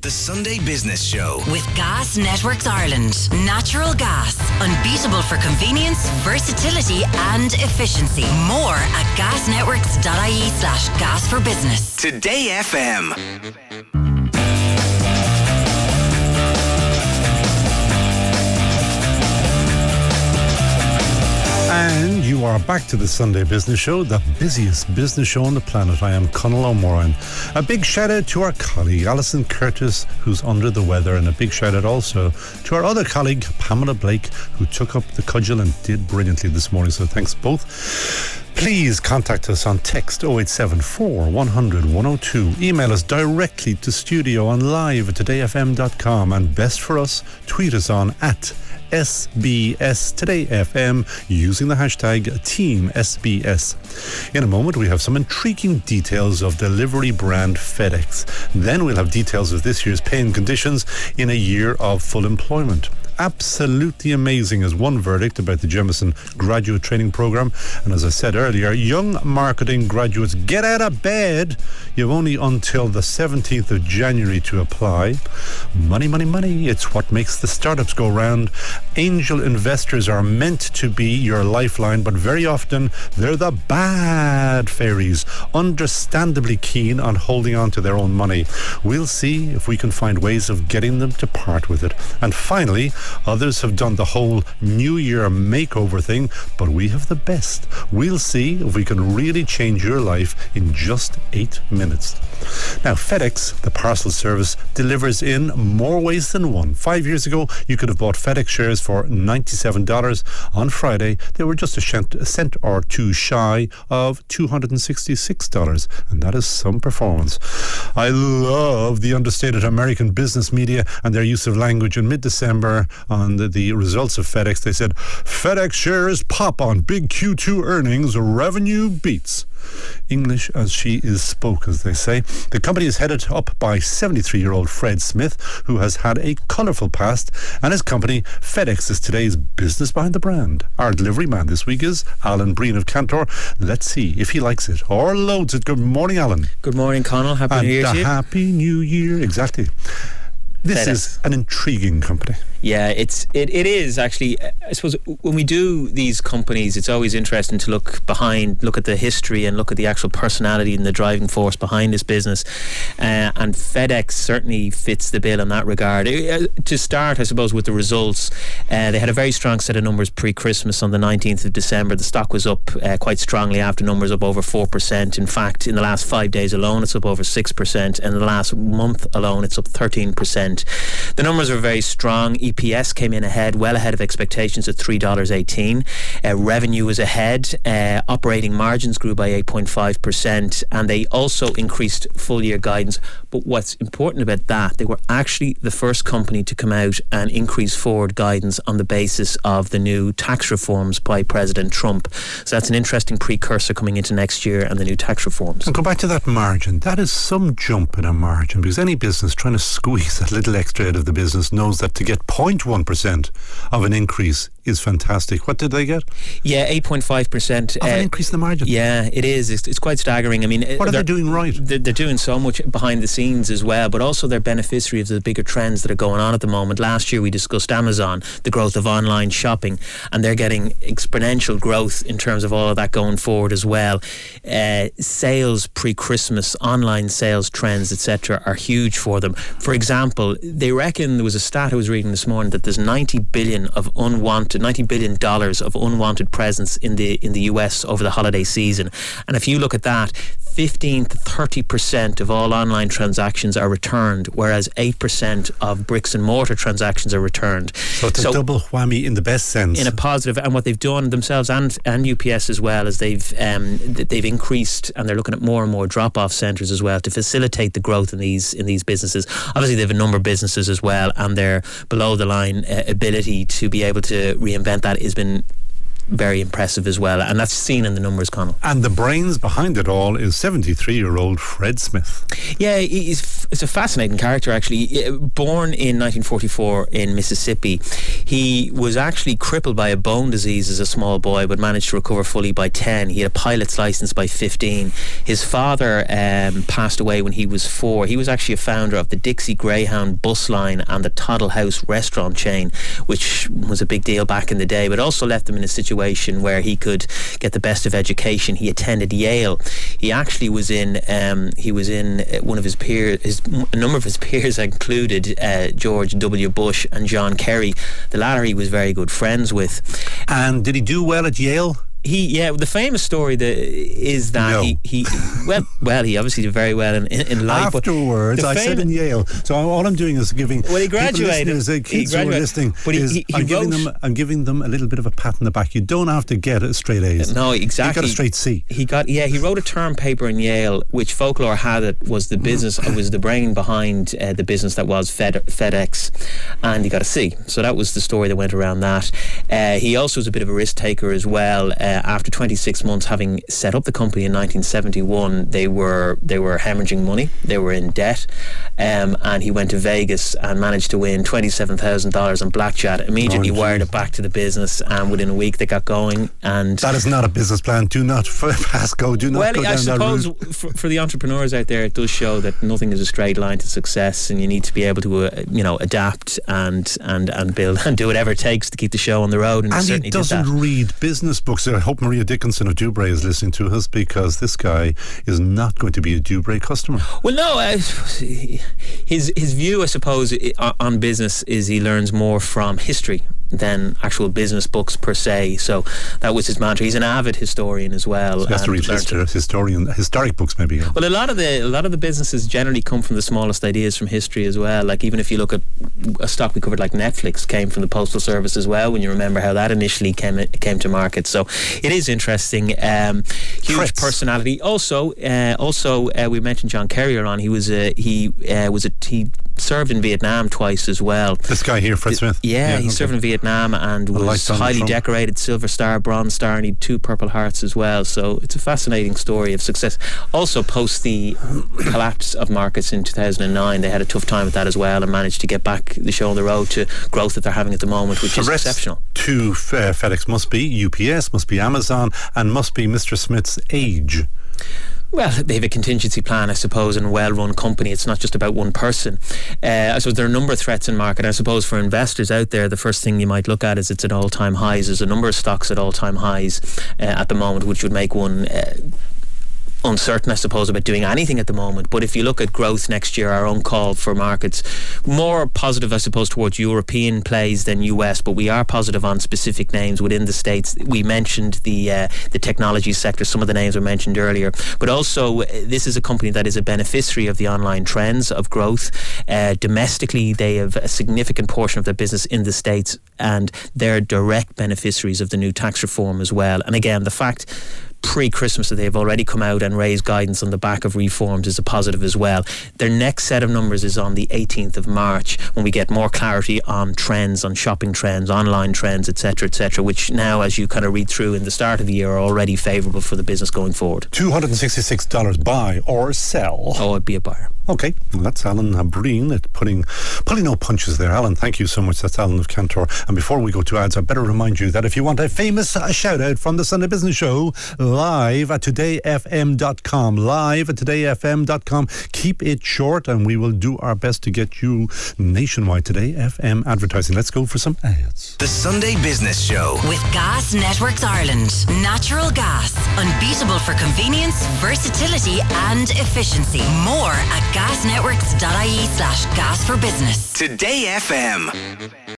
The Sunday Business Show. With Gas Networks Ireland. Natural gas. Unbeatable for convenience, versatility and efficiency. More at gasnetworks.ie/gas for business. Today FM. And you are back to the Sunday Business Show, the busiest business show on the planet. I am Conal O'Moran. A big shout out to our colleague Alison Curtis, who's under the weather, and a big shout out also to our other colleague Pamela Blake, who took up the cudgel and did brilliantly this morning. So thanks both. Please contact us on text 0874 100 102. Email us directly to studio on live@todayfm.com, and best for us, tweet us on @SBS Today FM using the hashtag TeamSBS. In a moment, we have some intriguing details of delivery brand FedEx. Then we'll have details of this year's pay and conditions in a year of full employment. Absolutely amazing is one verdict about the Jemison graduate training program. And as I said earlier, young marketing graduates, get out of bed. You've only until the 17th of January to apply. Money, money, money. It's what makes the startups go round. Angel investors are meant to be your lifeline, but very often they're the bad fairies, understandably keen on holding on to their own money. We'll see if we can find ways of getting them to part with it. And finally, others have done the whole New Year makeover thing, but we have the best. We'll see if we can really change your life in just 8 minutes. Now, FedEx, the parcel service, delivers in more ways than one. 5 years ago, you could have bought FedEx shares for $97. On Friday, they were just a cent or two shy of $266, and that is some performance. I love the understated American business media and their use of language. In mid-December, on the results of FedEx, they said, FedEx shares pop on big Q2 earnings, revenue beats. English as she is spoke, as they say. The company is headed up by 73-year-old Fred Smith, who has had a colourful past, and his company, FedEx, is today's business behind the brand. Our delivery man this week is Alan Breen of Cantor. Let's see if he likes it or loads it. Good morning, Alan. Good morning, Conal. Happy New Year to you. Happy New Year, exactly. This FedEx is an intriguing company. Yeah, it is actually. I suppose when we do these companies, it's always interesting to look at the history and look at the actual personality and the driving force behind this business. And FedEx certainly fits the bill in that regard. To start, I suppose, with the results, they had a very strong set of numbers pre-Christmas on the 19th of December. The stock was up quite strongly after numbers, up over 4%. In fact, in the last 5 days alone, it's up over 6%. And in the last month alone, it's up 13%. The numbers are very strong. EPS came in well ahead of expectations at $3.18. Revenue was ahead. Operating margins grew by 8.5%, and they also increased full year guidance. But what's important about that, they were actually the first company to come out and increase forward guidance on the basis of the new tax reforms by President Trump. So that's an interesting precursor coming into next year and the new tax reforms. And go back to that margin. That is some jump in a margin, because any business trying to squeeze a little extra out of the business knows that to get 0.1% of an increase is fantastic. What did they get? Yeah, 8.5%. Of an increase in the margin? Yeah, it is. It's quite staggering. I mean, what are they doing right? They're doing so much behind the scenes as well, but also they're beneficiary of the bigger trends that are going on at the moment. Last year we discussed Amazon, the growth of online shopping, and they're getting exponential growth in terms of all of that going forward as well. Sales pre-Christmas, online sales trends, etc., are huge for them. For example, they reckon, there was a stat I was reading this morning, that there's $90 billion of unwanted presence in the US over the holiday season. And if you look at that, 15 to 30% of all online transactions are returned, whereas 8% of bricks and mortar transactions are returned. So it's a double whammy in the best sense. In a positive. And what they've done themselves, and UPS as well, is they've increased, and they're looking at more and more drop-off centres as well to facilitate the growth in these businesses. Obviously they have a number of businesses as well, and their below the line ability to be able to reinvent that has been very impressive as well, and that's seen in the numbers, Conal. And the brains behind it all is 73-year-old Fred Smith. Yeah, he's it's a fascinating character, actually. Born in 1944 in Mississippi, he was actually crippled by a bone disease as a small boy, but managed to recover fully by 10. He had a pilot's license by 15. His father passed away when he was 4. He was actually a founder of the Dixie Greyhound bus line and the Toddle House restaurant chain, which was a big deal back in the day, but also left him in a situation where he could get the best of education. He attended Yale. He actually was in one of his peers. A number of his peers included George W. Bush and John Kerry. The latter he was very good friends with. And did he do well at Yale? The famous story is that he obviously did very well in life. Afterwards, I said in Yale. So all I'm doing is giving he graduated. Kids who are listening, I'm giving them a little bit of a pat on the back. You don't have to get straight A's. No, exactly. He got a straight C. He wrote a term paper in Yale, which folklore had it was the business, was the brain behind the business that was FedEx, and he got a C. So that was the story that went around that. He also was a bit of a risk taker as well. After 26 months having set up the company in 1971, they were hemorrhaging money. They were in debt, and he went to Vegas and managed to win $27,000 on blackjack. Immediately wired it back to the business, and within a week they got going. And that is not a business plan. Do not pass go. Do not go down that route. Well, I suppose for the entrepreneurs out there, it does show that nothing is a straight line to success, and you need to be able to adapt and build and do whatever it takes to keep the show on the road. And he doesn't read business books. I hope Maria Dickinson of Dubray is listening to us, because this guy is not going to be a Dubray customer. Well, no, his view, I suppose, on business is he learns more from history than actual business books per se. So that was his mantra. He's an avid historian as well. So he has to read historic books, maybe. Yeah. Well, a lot of the businesses generally come from the smallest ideas from history as well. Like, even if you look at a stock we covered like Netflix, came from the Postal Service as well, when you remember how that initially came to market. So it is interesting. Huge personality. Also, we mentioned John Kerry on. He served in Vietnam twice as well. This guy here, Fred Smith. He served in Vietnam and was highly decorated, Silver Star, Bronze Star, and he had 2 Purple Hearts as well. So it's a fascinating story of success. Also, post the collapse of markets in 2009, they had a tough time with that as well, and managed to get back the show on the road to growth that they're having at the moment, which is exceptional. To FedEx must be UPS, must be Amazon, and must be Mr. Smith's age. Well, they have a contingency plan, I suppose, in a well-run company. It's not just about one person. I suppose there are a number of threats in market. I suppose for investors out there, the first thing you might look at is it's at all-time highs. There's a number of stocks at all-time highs at the moment, which would make one uncertain, I suppose, about doing anything at the moment. But if you look at growth next year, our own call for markets, more positive, I suppose, towards European plays than US, but we are positive on specific names within the States. We mentioned the technology sector, some of the names were mentioned earlier, but also this is a company that is a beneficiary of the online trends of growth. Domestically, they have a significant portion of their business in the States, and they're direct beneficiaries of the new tax reform as well. And again, the fact pre-Christmas that they've already come out and raised guidance on the back of reforms is a positive as well. Their next set of numbers is on the 18th of March, when we get more clarity on trends, on shopping trends, online trends, etc., which now, as you kind of read through in the start of the year, are already favourable for the business going forward. $266 buy or sell? Oh, I'd be a buyer. Okay, well, that's Alan Breen pulling no punches there. Alan, thank you so much. That's Alan of Cantor. And before we go to ads, I better remind you that if you want a famous shout out from the Sunday Business Show, live at todayfm.com, keep it short and we will do our best to get you nationwide Today FM advertising. Let's go for some ads. The Sunday Business Show with Gas Networks Ireland. Natural gas, unbeatable for convenience, versatility and efficiency. More at gasnetworks.ie/gas for business. Today FM.